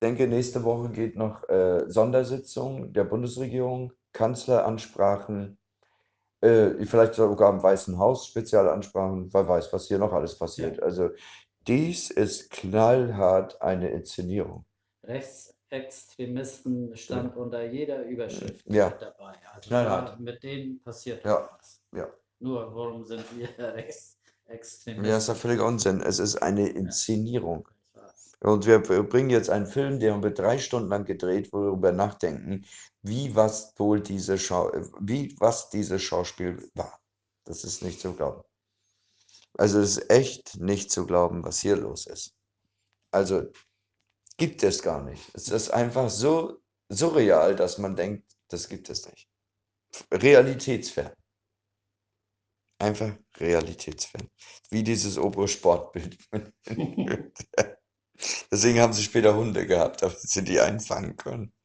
denke, nächste Woche geht noch Sondersitzung der Bundesregierung, Kanzleransprachen, vielleicht sogar im Weißen Haus Spezialansprachen, wer weiß, was hier noch alles Ja. passiert. Also dies ist knallhart eine Inszenierung. Rechtsextremisten Ja, stand unter jeder Überschrift ja, mit dabei. Also knallhart. da mit denen passiert Ja, irgendwas. ja. Nur warum sind wir Ja, ist ja Rechtsextremisten? völliger Unsinn. Es ist eine Ja, Inszenierung. ich weiß. Und wir bringen jetzt einen Film, der wird 3 Stunden lang gedreht, wo wir darüber nachdenken, wie was dieses Schauspiel war. Das ist nicht zu glauben. Also es ist echt nicht zu glauben, was hier los ist. Also gibt es gar nicht. Es ist einfach so surreal, dass man denkt, das gibt es nicht. Realitätsfern. Einfach realitätsfern. Wie dieses Obo-Sportbild. Deswegen haben sie später Hunde gehabt, damit sie die einfangen können.